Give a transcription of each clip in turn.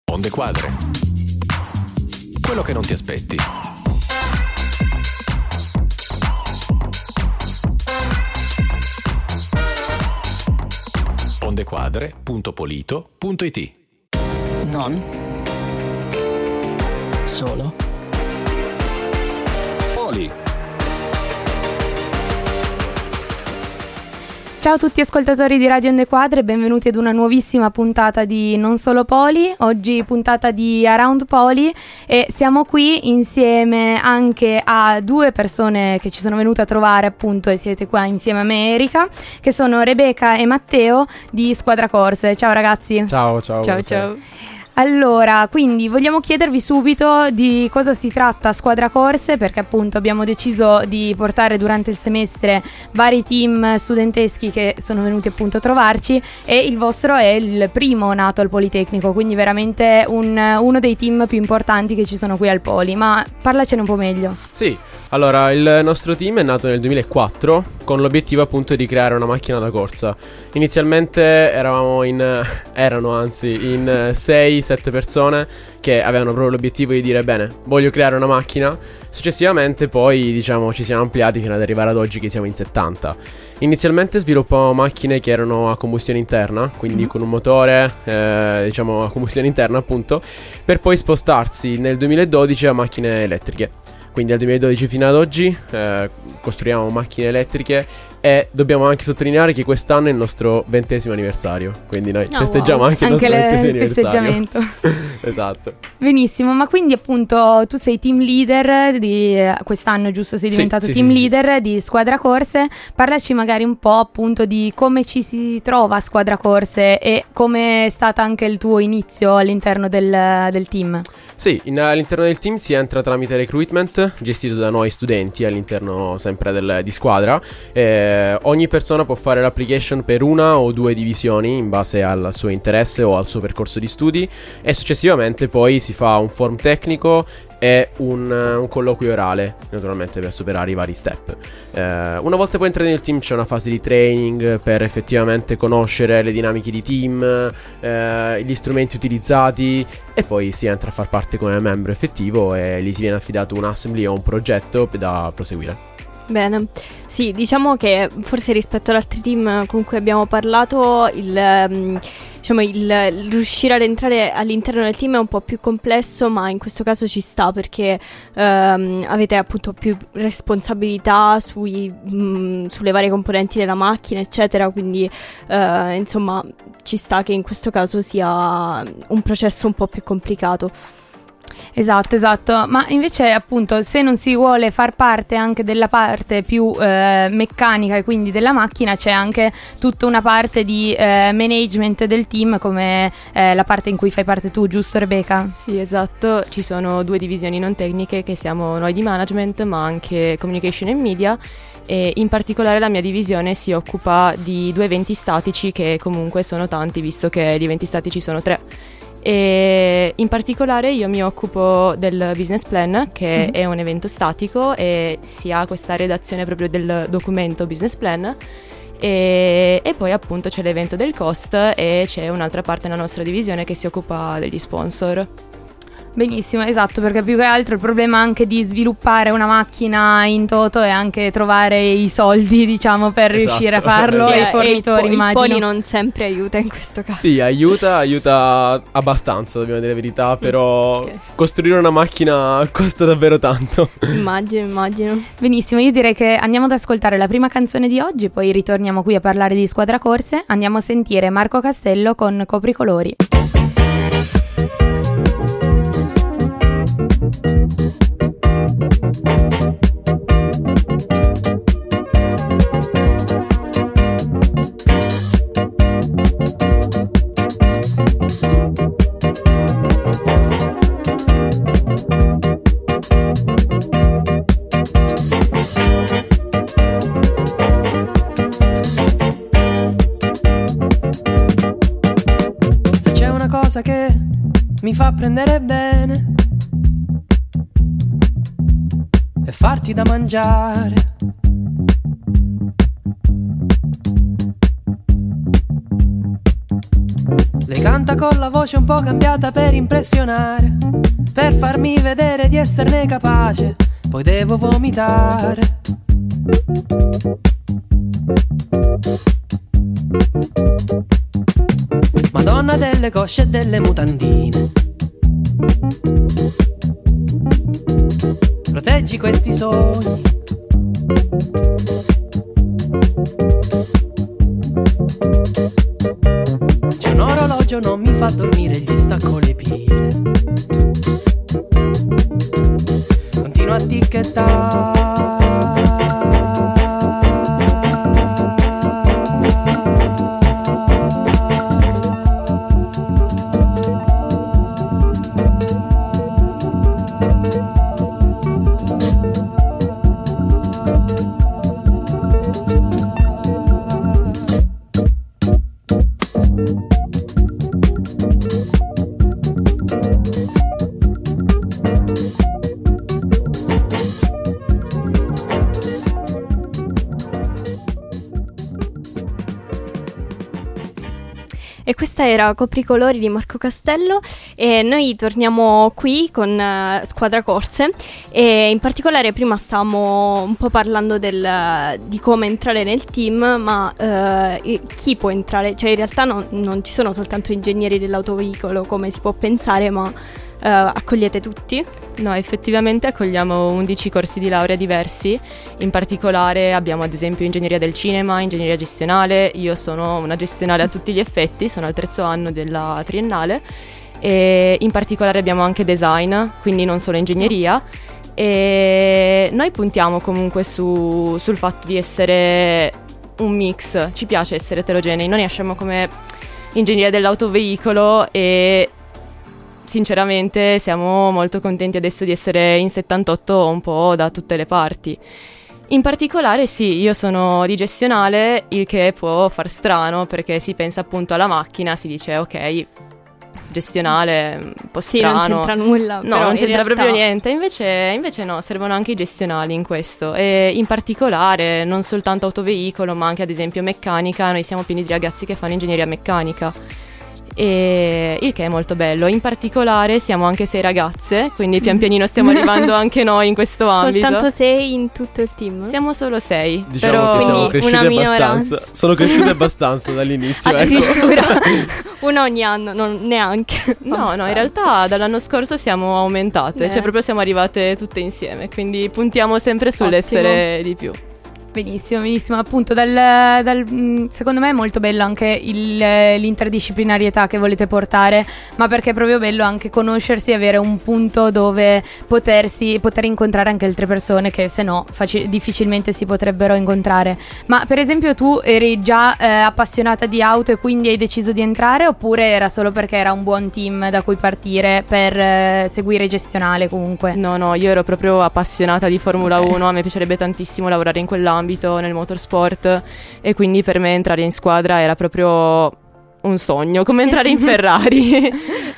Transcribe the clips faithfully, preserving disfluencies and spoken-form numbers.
Onde Quadre. Quello che non ti aspetti. ondequadre punto polito punto it. Non solo Poli. Ciao a tutti ascoltatori di Radio Onde Quadre, benvenuti ad una nuovissima puntata di Non Solo Poli, oggi puntata di Around Poli, e siamo qui insieme anche a due persone che ci sono venute a trovare, appunto, e siete qua insieme a me, Erika, che sono Rebecca e Matteo di Squadra Corse. Ciao ragazzi. Ciao, ciao. Ciao, ciao. Allora, quindi vogliamo chiedervi subito di cosa si tratta Squadra Corse, perché appunto abbiamo deciso di portare durante il semestre vari team studenteschi che sono venuti appunto a trovarci, e il vostro è il primo nato al Politecnico, quindi veramente un, uno dei team più importanti che ci sono qui al Poli. Ma parlacene un po' meglio. Sì, allora il nostro team è nato nel duemilaquattro con l'obiettivo appunto di creare una macchina da corsa. Inizialmente eravamo in erano anzi in sei sette persone che avevano proprio l'obiettivo di dire bene, voglio creare una macchina. Successivamente poi diciamo ci siamo ampliati fino ad arrivare ad oggi che siamo in settanta. Inizialmente sviluppavamo macchine che erano a combustione interna, quindi con un motore eh, diciamo a combustione interna appunto, per poi spostarsi nel duemiladodici a macchine elettriche. Quindi dal duemiladodici fino ad oggi eh, costruiamo macchine elettriche, e dobbiamo anche sottolineare che quest'anno è il nostro ventesimo anniversario, quindi noi oh, festeggiamo wow. anche il anche nostro le, ventesimo il festeggiamento. Esatto. Benissimo, ma quindi appunto tu sei team leader di quest'anno, giusto? Sei diventato sì, team sì, leader sì. di Squadra Corse. Parlaci magari un po' appunto di come ci si trova a Squadra Corse e come è stato anche il tuo inizio all'interno del, del team. Sì, in, all'interno del team si entra tramite recruitment, gestito da noi studenti all'interno sempre del, di Squadra. eh, Ogni persona può fare l'application per una o due divisioni in base al suo interesse o al suo percorso di studi, e successivamente poi si fa un form tecnico e un, un colloquio orale, naturalmente per superare i vari step. Eh, una volta poi entrati nel team c'è una fase di training per effettivamente conoscere le dinamiche di team, eh, gli strumenti utilizzati, e poi si entra a far parte come membro effettivo e gli si viene affidato un assembly o un progetto da proseguire. Bene, sì, diciamo che forse rispetto ad altri team con cui abbiamo parlato, il, um, diciamo il, il riuscire ad entrare all'interno del team è un po' più complesso, ma in questo caso ci sta perché um, avete appunto più responsabilità sui, um, sulle varie componenti della macchina, eccetera, quindi uh, insomma ci sta che in questo caso sia un processo un po' più complicato. Esatto, esatto, ma invece appunto se non si vuole far parte anche della parte più eh, meccanica e quindi della macchina, c'è anche tutta una parte di eh, management del team, come eh, la parte in cui fai parte tu, giusto Rebecca? Sì, esatto, ci sono due divisioni non tecniche che siamo noi di management, ma anche communication e media, e in particolare la mia divisione si occupa di due eventi statici che comunque sono tanti, visto che gli eventi statici sono tre. E in particolare io mi occupo del business plan, che mm-hmm. è un evento statico e si ha questa redazione proprio del documento business plan, e, e poi appunto c'è l'evento del cost e c'è un'altra parte nella nostra divisione che si occupa degli sponsor. Benissimo, esatto, perché più che altro il problema anche di sviluppare una macchina in toto è anche trovare i soldi, diciamo, per esatto. riuscire a farlo, sì, e i fornitori, e il, immagino. il Poli non sempre aiuta in questo caso. Sì, aiuta, aiuta abbastanza, dobbiamo dire la verità, però okay. costruire una macchina costa davvero tanto. Immagino, immagino. Benissimo, io direi che andiamo ad ascoltare la prima canzone di oggi, poi ritorniamo qui a parlare di Squadra Corse. Andiamo a sentire Marco Castello con Copricolori. Che mi fa prendere bene e farti da mangiare. Le canto canta con la voce un po' cambiata per impressionare, per farmi vedere di esserne capace, poi devo vomitare. Madonna delle cosce e delle mutandine, proteggi questi sogni. C'è un orologio, non mi fa dormire, gli stacco le pile. Continua a ticchettare. E questa era Copricolori di Marco Castello e noi torniamo qui con uh, Squadra Corse e in particolare prima stavamo un po' parlando del, di come entrare nel team, ma uh, chi può entrare? Cioè in realtà non, non ci sono soltanto ingegneri dell'autoveicolo come si può pensare, ma uh, accogliete tutti? No, effettivamente accogliamo undici corsi di laurea diversi, in particolare abbiamo ad esempio ingegneria del cinema, ingegneria gestionale, io sono una gestionale a tutti gli effetti, sono al terzo anno della triennale e in particolare abbiamo anche design, quindi non solo ingegneria e noi puntiamo comunque su, sul fatto di essere un mix, ci piace essere eterogenei, noi nasciamo come ingegneria dell'autoveicolo e sinceramente siamo molto contenti adesso di essere in settantotto un po' da tutte le parti. In particolare sì, io sono di gestionale, il che può far strano perché si pensa appunto alla macchina, si dice ok, gestionale, un po' strano. Sì, non c'entra nulla. No, non c'entra realtà... proprio niente, invece, invece no, servono anche i gestionali in questo e in particolare non soltanto autoveicolo ma anche ad esempio meccanica, noi siamo pieni di ragazzi che fanno ingegneria meccanica. E il che è molto bello, in particolare siamo anche sei ragazze, quindi pian pianino stiamo arrivando anche noi in questo ambito. Soltanto sei in tutto il team? Siamo solo sei, diciamo però che siamo cresciute abbastanza. Sono cresciute abbastanza dall'inizio, ecco. Una ogni anno, non neanche. No, no, in realtà dall'anno scorso siamo aumentate, Beh. cioè proprio siamo arrivate tutte insieme, quindi puntiamo sempre sull'essere Ottimo. Di più. Benissimo, benissimo. Appunto, dal, dal, secondo me è molto bello anche il, l'interdisciplinarietà che volete portare, ma perché è proprio bello anche conoscersi e avere un punto dove potersi, poter incontrare anche altre persone che se no faci- difficilmente si potrebbero incontrare. Ma per esempio tu eri già eh, appassionata di auto e quindi hai deciso di entrare, oppure era solo perché era un buon team da cui partire per eh, seguire gestionale comunque? No, no, io ero proprio appassionata di Formula okay. uno, a me piacerebbe tantissimo lavorare in quell'ambito, nel motorsport, e quindi per me entrare in squadra era proprio un sogno, come entrare in Ferrari.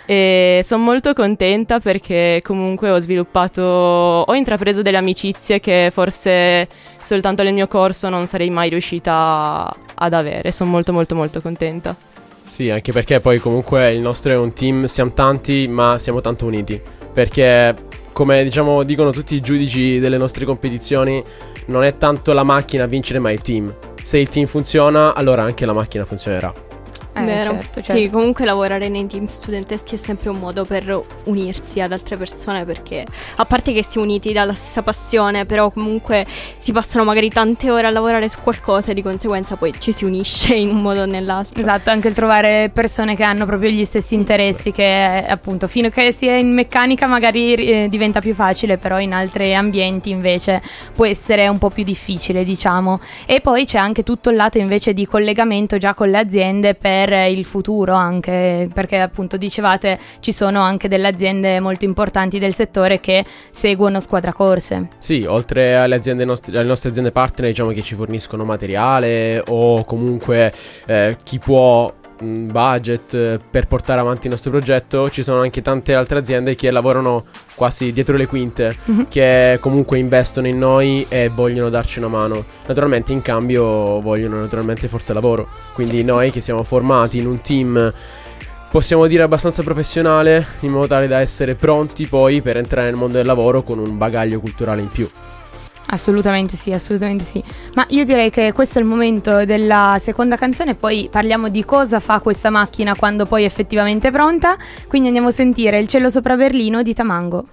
E sono molto contenta perché comunque ho sviluppato, ho intrapreso delle amicizie che forse soltanto nel mio corso non sarei mai riuscita ad avere. Sono molto molto molto contenta. Sì, anche perché poi comunque il nostro è un team, siamo tanti ma siamo tanto uniti, perché come diciamo dicono tutti i giudici delle nostre competizioni, non è tanto la macchina a vincere ma il team. Se il team funziona, allora anche la macchina funzionerà. Eh, Vero. certo, certo. Sì, comunque lavorare nei team studenteschi è sempre un modo per unirsi ad altre persone, perché a parte che si uniti dalla stessa passione, però comunque si passano magari tante ore a lavorare su qualcosa e di conseguenza poi ci si unisce in un modo o nell'altro. Esatto, anche il trovare persone che hanno proprio gli stessi interessi, che appunto fino a che si è in meccanica magari eh, diventa più facile, però in altri ambienti invece può essere un po' più difficile, diciamo. E poi c'è anche tutto il lato invece di collegamento già con le aziende per il futuro, anche perché appunto dicevate ci sono anche delle aziende molto importanti del settore che seguono Squadra Corse. Sì, oltre alle aziende nostre, alle nostre aziende partner, diciamo che ci forniscono materiale o comunque eh, chi può mh, budget eh, per portare avanti il nostro progetto, ci sono anche tante altre aziende che lavorano quasi dietro le quinte, mm-hmm. che comunque investono in noi e vogliono darci una mano. Naturalmente in cambio vogliono naturalmente forza lavoro. Quindi noi che siamo formati in un team possiamo dire abbastanza professionale, in modo tale da essere pronti poi per entrare nel mondo del lavoro con un bagaglio culturale in più. Assolutamente sì, assolutamente sì. Ma io direi che questo è il momento della seconda canzone, poi parliamo di cosa fa questa macchina quando poi è effettivamente pronta. Quindi andiamo a sentire Il cielo sopra Berlino di Tamango.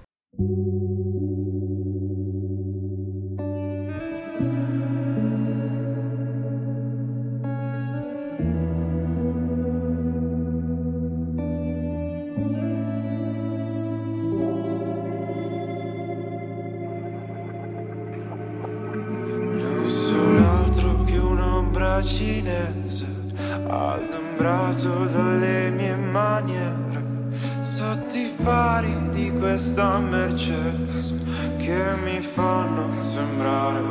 Cinese, adombrato dalle mie maniere, sotto i fari di questa Mercedes che mi fanno sembrare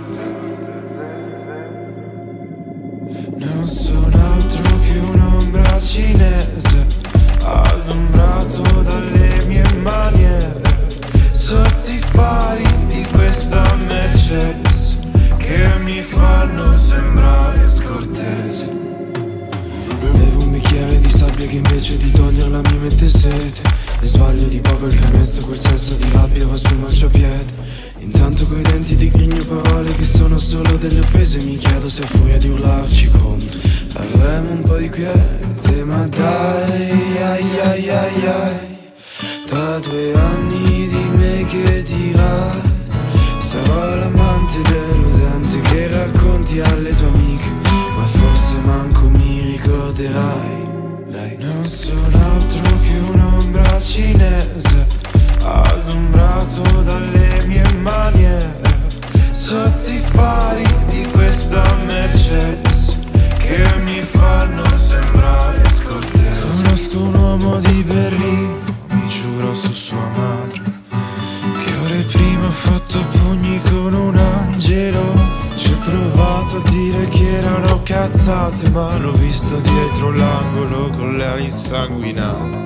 scortese. Non sono altro che un'ombra cinese, adombrato dalle mie maniere, sotto i fari di questa Mercedes che mi fanno sembrare scortese. Bevo un bicchiere di sabbia che invece di toglierla mi mette sete, e sbaglio di poco il canestro, quel senso di rabbia va sul marciapiede. Intanto coi denti di grigno parole che sono solo delle offese, mi chiedo se a furia di urlarci conto avremo un po' di quiete. Ma dai, ai ai ai ai, tra due anni di me che dirai sarò l'amante deludente che racconti alle tue amiche, ma forse manco mi ricorderai. Dai. Non sono altro che un'ombra cinese, adombrato dalle mie maniere, sotto i fari di questa Mercedes che mi fanno sembrare scortese. Conosco un uomo di Berlino, mi giuro su sua madre, ore prima ho fatto pugni con un angelo. Ci ho provato a dire che erano cazzate, ma l'ho visto dietro l'angolo con le ali insanguinate.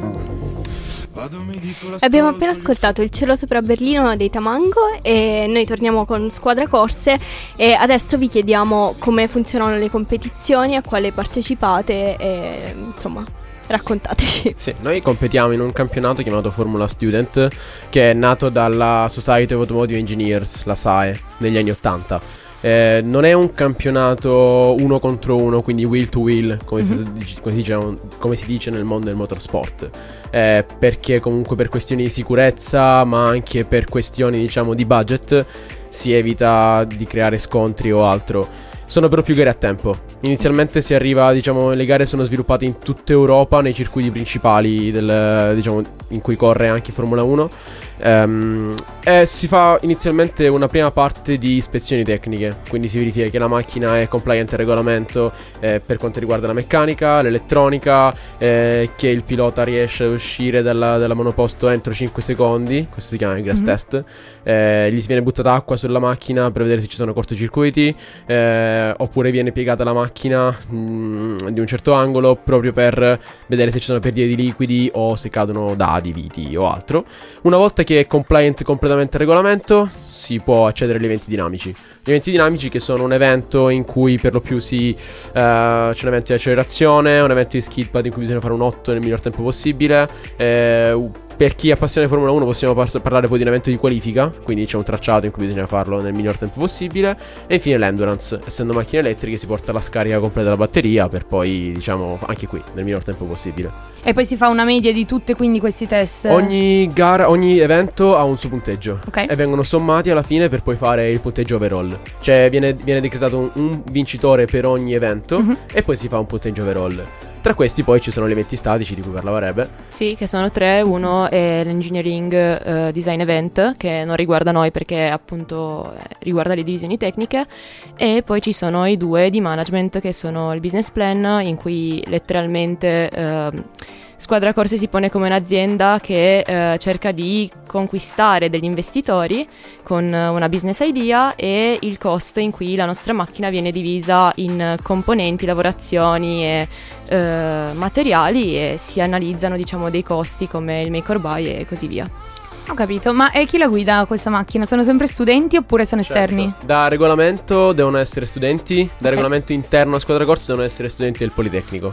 Abbiamo appena ascoltato Il cielo sopra Berlino dei Tamango e noi torniamo con Squadra Corse e adesso vi chiediamo come funzionano le competizioni, a quale partecipate e insomma raccontateci. Sì, noi competiamo in un campionato chiamato Formula Student, che è nato dalla Society of Automotive Engineers, la S A E, negli anni ottanta. Eh, non è un campionato uno contro uno, quindi wheel to wheel, come, mm-hmm. si, come, si, dice, come si dice nel mondo del motorsport, eh, perché comunque per questioni di sicurezza, ma anche per questioni, diciamo, di budget, si evita di creare scontri o altro. Sono però più gare a tempo. Inizialmente si arriva, diciamo, le gare sono sviluppate in tutta Europa, nei circuiti principali del, diciamo, in cui corre anche Formula uno. Um, e si fa inizialmente una prima parte di ispezioni tecniche, quindi si verifica che la macchina è compliant al regolamento eh, per quanto riguarda la meccanica, l'elettronica, eh, che il pilota riesce a uscire dalla, dalla monoposto entro cinque secondi. Questo si chiama il grass mm-hmm. test. eh, Gli viene buttata acqua sulla macchina per vedere se ci sono cortocircuiti, eh, oppure viene piegata la macchina mh, di un certo angolo proprio per vedere se ci sono perdite di liquidi o se cadono dadi, viti o altro. Una volta che è compliant completamente al regolamento, si può accedere agli eventi dinamici. Gli eventi dinamici, che sono un evento in cui per lo più si uh, c'è un evento di accelerazione, un evento di skid pad in cui bisogna fare un otto nel miglior tempo possibile. eh, Per chi è appassionato di Formula uno possiamo par- parlare poi di un evento di qualifica, quindi c'è un tracciato in cui bisogna farlo nel miglior tempo possibile. E infine l'endurance, essendo macchine elettriche si porta la scarica completa della batteria per poi, diciamo, anche qui nel miglior tempo possibile. E poi si fa una media di tutte quindi questi test. Ogni gara, ogni evento ha un suo punteggio, okay. E vengono sommati alla fine per poi fare il punteggio overall. Cioè viene, viene decretato un, un vincitore per ogni evento, mm-hmm. e poi si fa un punteggio overall. Tra questi poi ci sono gli eventi statici di cui parlava Rebe. Sì, che sono tre. Uno è l'Engineering uh, Design Event, che non riguarda noi perché appunto riguarda le divisioni tecniche. E poi ci sono i due di management, che sono il Business Plan, in cui letteralmente uh, Squadra Corse si pone come un'azienda che uh, cerca di conquistare degli investitori con una business idea, e il costo in cui la nostra macchina viene divisa in componenti, lavorazioni e uh, materiali, e si analizzano, diciamo, dei costi come il make or buy e così via. Ho capito, ma e chi la guida questa macchina? Sono sempre studenti oppure sono certo. esterni? Da regolamento devono essere studenti, da okay. regolamento interno a Squadra Corse devono essere studenti del Politecnico.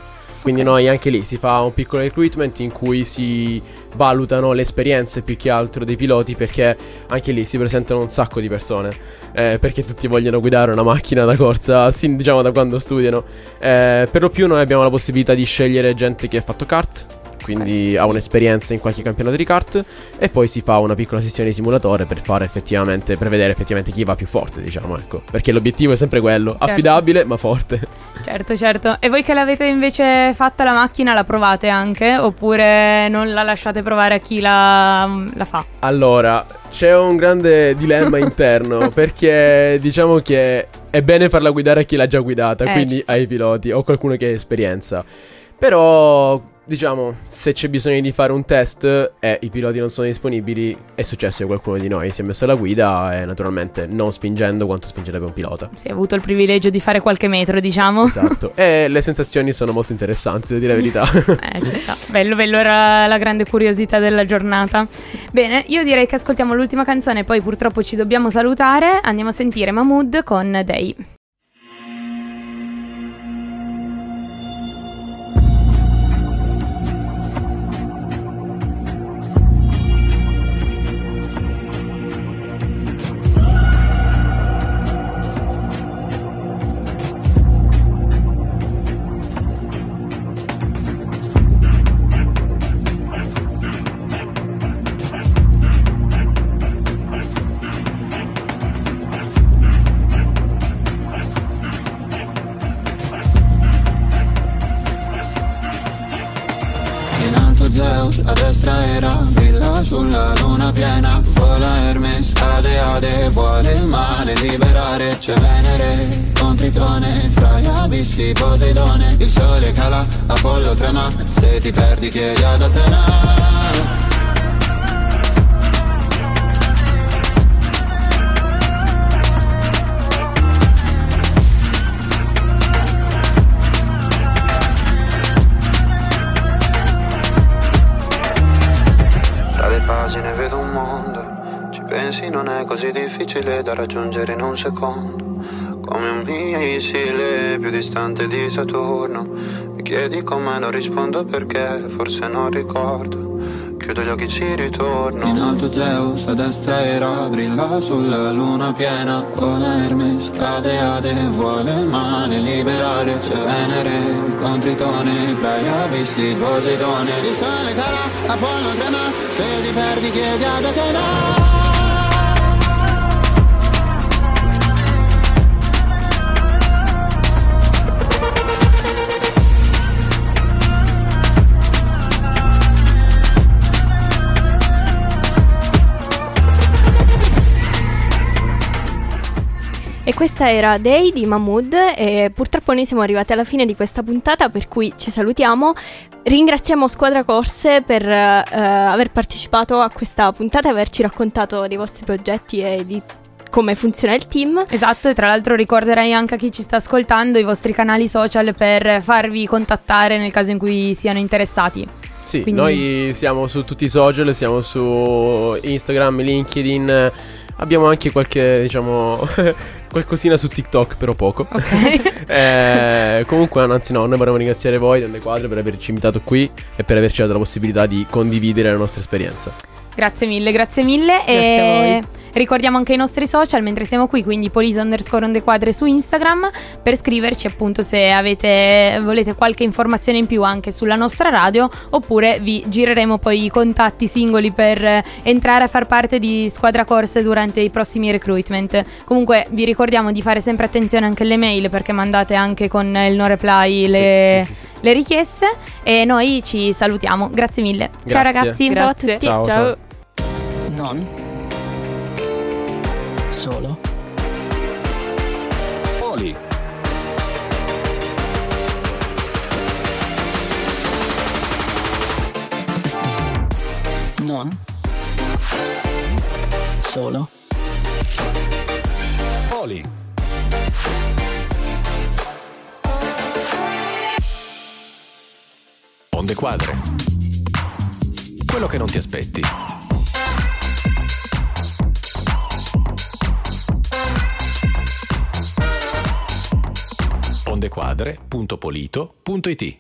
Quindi Ok. noi anche lì si fa un piccolo recruitment in cui si valutano le esperienze più che altro dei piloti, perché anche lì si presentano un sacco di persone, eh, perché tutti vogliono guidare una macchina da corsa, sin, diciamo da quando studiano. Eh, per lo più noi abbiamo la possibilità di scegliere gente che ha fatto kart, quindi ha un'esperienza in qualche campionato di kart, e poi si fa una piccola sessione di simulatore per fare effettivamente, per vedere effettivamente chi va più forte, diciamo, ecco, perché l'obiettivo è sempre quello, Certo. affidabile ma forte. Certo, certo. E voi che l'avete invece fatta la macchina, la provate anche? Oppure non la lasciate provare a chi la, la fa? Allora, c'è un grande dilemma interno, perché diciamo che è bene farla guidare a chi l'ha già guidata, Eh, ci quindi sta. ai piloti o qualcuno che ha esperienza. Però, diciamo, se c'è bisogno di fare un test e i piloti non sono disponibili, è successo che qualcuno di noi si è messo alla guida, e naturalmente non spingendo quanto spingerebbe un pilota. Si è avuto il privilegio di fare qualche metro, diciamo. Esatto. E le sensazioni sono molto interessanti, devo dire la verità. Eh, ci sta. Bello, bello, era la grande curiosità della giornata. Bene, io direi che ascoltiamo l'ultima canzone, poi purtroppo ci dobbiamo salutare. Andiamo a sentire Mahmood con Day. In alto Zeus, a destra era, brilla sulla luna piena. Vola Hermes, ade ade, vuole il male liberare. C'è Venere, con Tritone, fra gli abissi Poseidone. Il sole cala, Apollo trema, se ti perdi chiedi ad Atena. Tra le pagine vedo un mondo, ci pensi non è così difficile da raggiungere in un secondo. Come un missile più distante di Saturno. Mi chiedi come, non rispondo perché forse non ricordo. Chiudo gli occhi, ci ritorno. In alto Zeus, a destra era, brilla sulla luna piena. Vola Hermes, cade ade, vuole il male liberare. C'è Venere, con Tritone, fra gli abissi Poseidone. Il sole cala, Apollo trema, se ti perdi chiedi ad Atena. E questa era Day di Mahmood, e purtroppo noi siamo arrivati alla fine di questa puntata, per cui ci salutiamo. Ringraziamo Squadra Corse per eh, aver partecipato a questa puntata e averci raccontato dei vostri progetti e di come funziona il team. Esatto, e tra l'altro ricorderei anche a chi ci sta ascoltando i vostri canali social per farvi contattare nel caso in cui siano interessati. Sì, Quindi- noi siamo su tutti i social, siamo su Instagram, LinkedIn, abbiamo anche qualche, diciamo, qualcosina su TikTok, però poco. Ok. eh, comunque, anzi no, noi vorremmo ringraziare voi delle Quadre per averci invitato qui e per averci dato la possibilità di condividere la nostra esperienza. Grazie mille, grazie mille. Grazie a e voi. ricordiamo anche i nostri social mentre siamo qui, quindi Polito underscore onde quadre su Instagram, per scriverci appunto se avete volete qualche informazione in più anche sulla nostra radio, oppure vi gireremo poi i contatti singoli per eh, entrare a far parte di Squadra Corse durante i prossimi recruitment. Comunque vi ricordiamo di fare sempre attenzione anche alle mail, perché mandate anche con il no reply le, Sì, sì, sì, sì. le richieste, e noi ci salutiamo. Grazie mille. Ciao Grazie. ragazzi. Ciao a Grazie. tutti. Ciao, ciao. Non solo Poli. Non solo Poli. Onde Quadre. Quello che non ti aspetti. ondequadre punto polito punto it